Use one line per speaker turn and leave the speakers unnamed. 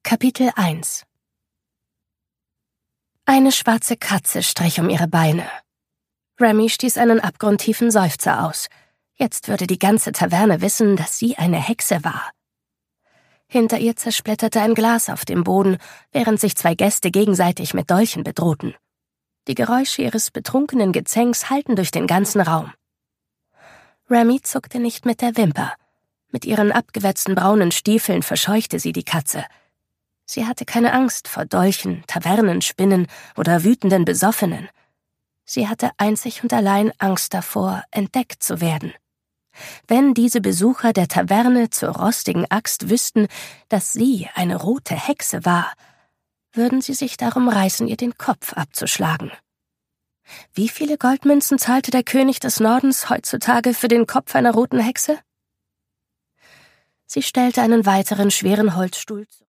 Kapitel 1. Eine schwarze Katze strich um ihre Beine. Remy stieß einen abgrundtiefen Seufzer aus. Jetzt würde die ganze Taverne wissen, dass sie eine Hexe war. Hinter ihr zersplitterte ein Glas auf dem Boden, während sich zwei Gäste gegenseitig mit Dolchen bedrohten. Die Geräusche ihres betrunkenen Gezänks hallten durch den ganzen Raum. Remy zuckte nicht mit der Wimper. Mit ihren abgewetzten braunen Stiefeln verscheuchte sie die Katze. Sie hatte keine Angst vor Dolchen, Tavernenspinnen oder wütenden Besoffenen. Sie hatte einzig und allein Angst davor, entdeckt zu werden. Wenn diese Besucher der Taverne zur rostigen Axt wüssten, dass sie eine rote Hexe war, würden sie sich darum reißen, ihr den Kopf abzuschlagen. Wie viele Goldmünzen zahlte der König des Nordens heutzutage für den Kopf einer roten Hexe? Sie stellte einen weiteren schweren Holzstuhl